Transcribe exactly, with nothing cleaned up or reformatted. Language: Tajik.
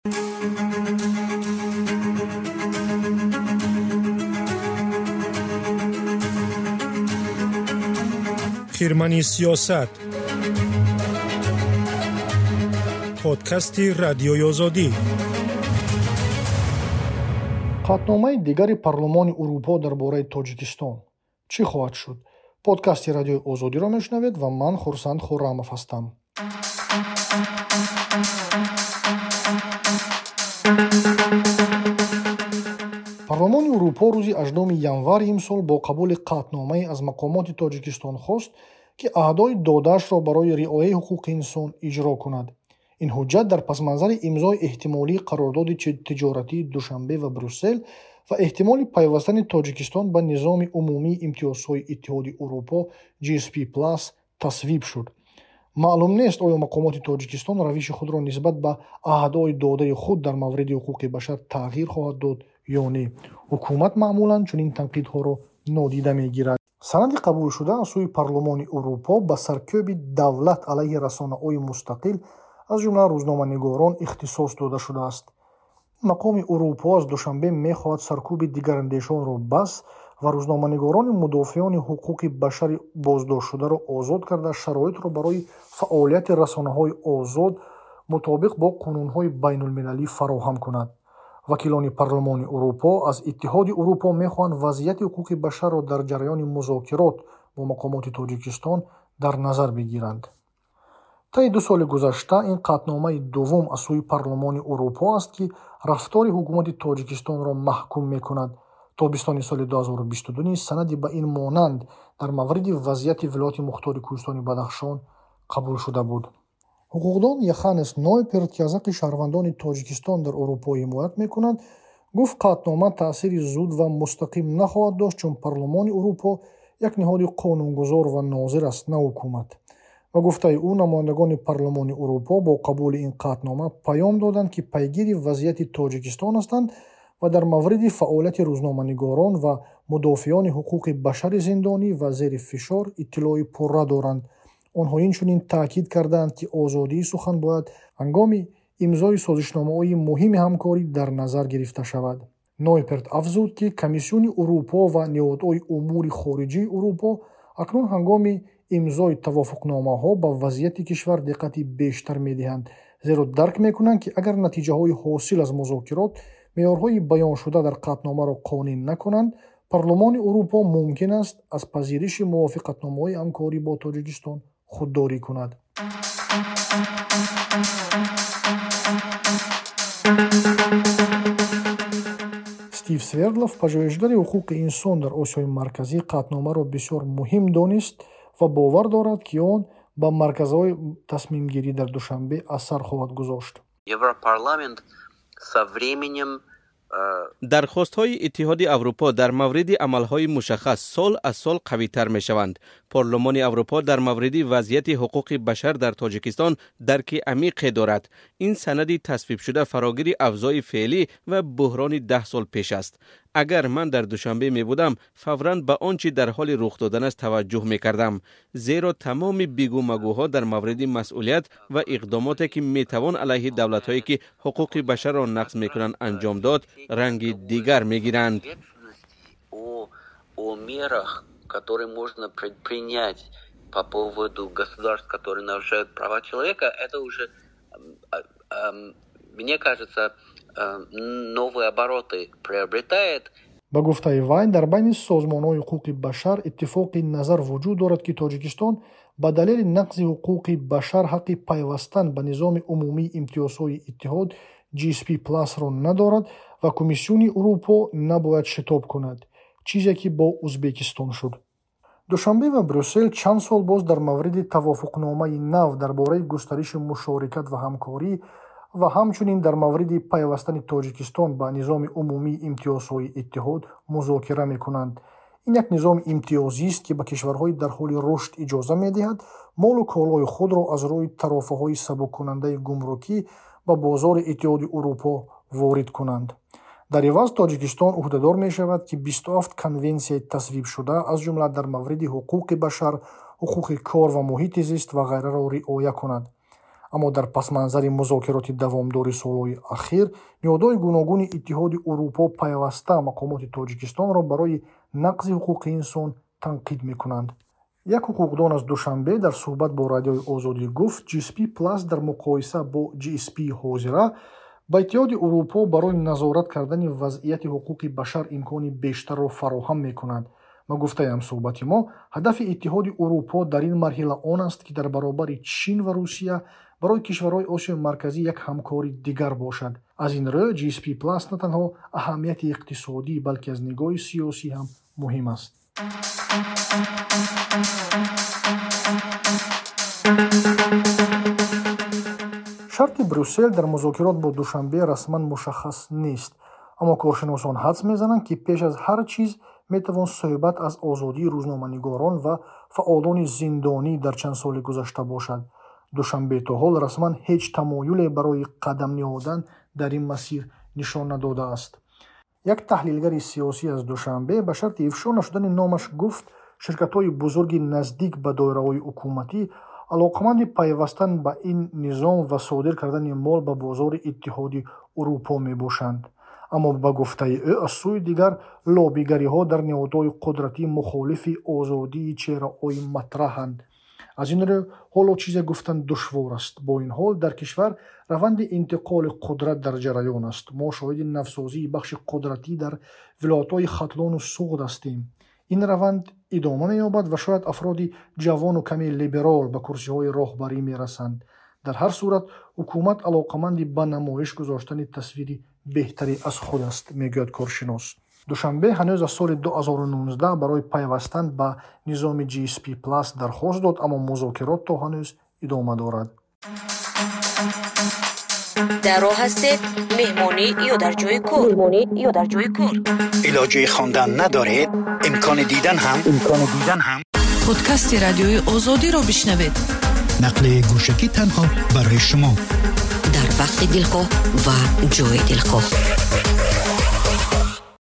خرمنی سیاست پادکستی رادیوی آزادی. قطعنامه دیگری پارلمان اروپا درباره تاجیکستان چی خواهد شد؟ پادکستی رادیوی آزادی را میشنوید و من خورسند خورمов هستم. پارلمان اروپا روزی هجدهم январ امسال با قبول قطعنامه از مقامات تاجیکستان خواست که عهدهای داده‌اش را برای رعایت حقوق انسان اجرا کند. این حجت در پس منظر امضای احتمالی قرارداد تجارتی دوشنبه و بروسل و احتمال پیوستن تاجیکستان به نظام عمومی امتیازهای اتحاد اروپا جی اس پی پلاس تصویب شد. معلوم نیست آیا مقامات تاجیکستان روش خود را نسبت به عهدهای داده خود در مورد حقوق بشر تغییر خواهد داد یا نه. حکومت معمولاً چنین تنقیدها را نادیده میگیرد. سند قبول شده از سوی پارلمان اروپا به سرکوب دولت علیه رسانه‌های مستقل از جمله روزنامه‌نگاران اختصاص داده شده است. مقام اروپا از دوشنبه می‌خواهد سرکوب دیگراندیشان را بس و روزنامه‌نگاران مدافعان حقوق بشر بازداشت شده را آزاد کرده شرایط را برای فعالیت رسانه‌های آزاد مطابق با قانون‌های بین‌المللی فراهم کند. وکیلان پارلمان اروپا از اتحاد اروپا می‌خواهند وضعیت حقوق بشر را در جریان مذاکرات با مقامات تاجیکستان در نظر بگیرند. طی دو سال گذشته این قطعنامه دوم از سوی پارلمان اروپا است که رفتار حکومت تاجیکستان را محکوم می‌کند. تابستان سال دو هزار و بیست و دو نیز سندی به این مانند در مورد وضعیت ولایت مختار کوهستان بدخشان قبول شده بود. حقوقدان یخانس نویپرت که از حق شهروندان تاجیکستان در اروپا حمایت می‌کند گفت قطعنامه تأثیر زود و مستقیم نخواهد داشت چون پارلمان اروپا یک نهاد قانونگذار و ناظر است نه حکومت. و گفته او نمایندگان پارلمان اروپا با قبول این قطعنامه پیام دادند که پیگیر وضعیت تاجیکستان هستند و در مورد فعالیت روزنامه‌نگاران و مدافعان حقوق بشر زندانی و زیر فشار اطلاع پوره دارند. آنها اینچنین تاکید کردند که آزادی سخن باید هنگام امضای سازشنامه‌های مهم همکاری در نظر گرفته شود. نویپرت افزود که کمیسیون اروپا و نهادهای امور خارجه اروپا اکنون هنگام امضای توافقنامه‌ها به وضعیت کشور دقت بیشتر می‌دهند، زیرا درک می‌کنند که اگر نتیجه‌های حاصل از مذاکرات معیارهای بیان شده در قطعنامه را قانع نکنند، پارلمان اروپا ممکن است از پذیرش موافقتنامه‌های همکاری با تاجیکستان خودداری کند. استیو سوردلوف پژوهشگر حقوق انسان در آسیای مرکزی قطعنامه را بسیار مهم دانست و باور دارد که آن با مرکزهای تصمیم گیری در دوشنبه اثر خواهد گذاشت. Европарламент со временем درخواست‌های اتحاد اروپا در مورد عمل‌های مشخص سال از سال قوی‌تر می‌شوند. پارلمان اروپا در مورد وضعیت حقوق بشر در تاجیکستان درک عمیقی دارد. این سندی تصویب شده فراگیر افزای فعلی و بحران ده سال پیش است. اگر من در دوشنبه می بودم فوراً به آنچه در حال رخ دادن است توجه می کردم، زیرا تمام بیگو مگوها در مورد مسئولیت و اقداماتی که می توان علیه دولت‌هایی که حقوق بشر را نقض می کنند انجام داد رنگ دیگر می گیرند. о мерах, которые можно предпринять по поводу государств, которые нарушают права человека, это уже, мне кажется, новые обороты приобретает. با گفته وی در بین سازمان‌های حقوق بشر اتفاق نظر وجود دارد که تاجیکستان به دلیل نقض حقوق بشر حق پیوستن به نظام عمومی امتیازهای اتحاد جی اس پی پلاس را ندارد و کمیسیون اروپا نباید شتاب کند، چیزی که با ازبکستان شد. دوشنبه و بروسل چند سال باز در مورد توافقنامه نو درباره گسترش مشارکت و همکاری و همچنین در مورد پیوستن تاجیکستان به نظام عمومی امتیازهای اتحاد مذاکره می‌کنند. این یک نظام امتیازی است که به کشورهای در حال رشد اجازه می‌دهد مال و کالای خود را از روی طرفه‌های سبک کننده گمرکی به بازار اتحاد اروپا وارد کنند. در عوض تاجیکستان عهدهدار می‌شود که بیست و هفت کنونسیای تصویب شده از جمله در مورد حقوق بشر، حقوق کار و محیط زیست و غیره را رعایت کند. аммо дар пасманзари музокироти давомдори солҳои ахир ниҳодҳои гуногуни иттиҳоди урупо пайваста мақомоти тоҷикистонро барои нақзи ҳуқуқи инсон танқид мекунанд. як ҳуқуқдон аз Душанбе дар суҳбат бо Радиои Озодӣ гуфт ҷи эс пи Plus дар муқоиса бо ҷи эс пи ҳозира ба Иттиҳоди Урупо барои назорат кардани вазъияти ҳуқуқи башар имкони бештарро фароҳам мекунад. ва гуфтаям суҳбати мо ҳадафи Иттиҳоди Урупо дар ин марҳила он аст, ки дар баробари Чин ва Русия барои кишварҳои Осиёи Марказӣ як ҳамкори дигар бошад. Аз ин рӯ ҷи эс пи Plus на танҳо аҳамияти иқтисодӣ, балки аз нигоҳи сиёсӣ ҳам муҳим аст. шарти Брюссел дар музокирот бо Душанбе расман мушаххас нест, аммо коршиносон ҳадс мезананд, ки пеш аз ҳар чиз метавон суҳбат аз озодии рӯзноманигорон ва фаъолони зиндонӣ дар чанд соли гузашта бошад. Душанбе то ҳол расман ҳеҷ тамоюле барои қадам ниҳодан дар ин масир нишон надодааст. як таҳлилгари сиёсӣ аз Душанбе ба шарти ифшо нашудани номаш гуфт, ширкатҳои бузурги наздик ба доираҳои ҳукуматӣ алоқаманди пайвастан ба ин низом ва содир кардани мол ба бозори Иттиҳоди Урупо мебошанд. аммо ба гуфтаи ӯ аз сӯи дигар лоббигариҳо дар ниҳодҳои қудратӣ мухолифи озодии чеҳраҳои матраҳанд. аз ин рӯ ҳоло чизе гуфтан душвор аст. бо ин ҳол дар кишвар раванди интиқоли қудрат дар ҷараён аст. мо шоҳиди навсозии бахши қудратӣ дар вилоятҳои Хатлону Суғд ҳастем. ин раванд идома меёбад ва шояд афроди ҷавону каме либерал ба курсиҳои роҳбарӣ мерасанд. дар ҳар сурат ҳукумат алоқаманди ба намоиш гузоштани тасвири беҳтаре аз худ аст, мегӯяд коршинос. Душанбе ҳанӯз аз соли ду ҳазору нуздаҳ барои пайвастан ба низоми ҷи эс пи Plus дархост дод, аммо музокирот то ҳанӯз идома дорад. дар роҳ ҳастед меҳмонӣ ё дар ҷойи кор? меҳмонӣ ё дар ҷойи кор. илоҷи хондан надоред? имкони дидан ҳам? имкони дидан ҳам? подкасти Радиои Озодиро бишнавед. нақли гӯшагӣ танҳо барои шумо. дар вақти дилхоҳ ва ҷои дилхоҳ.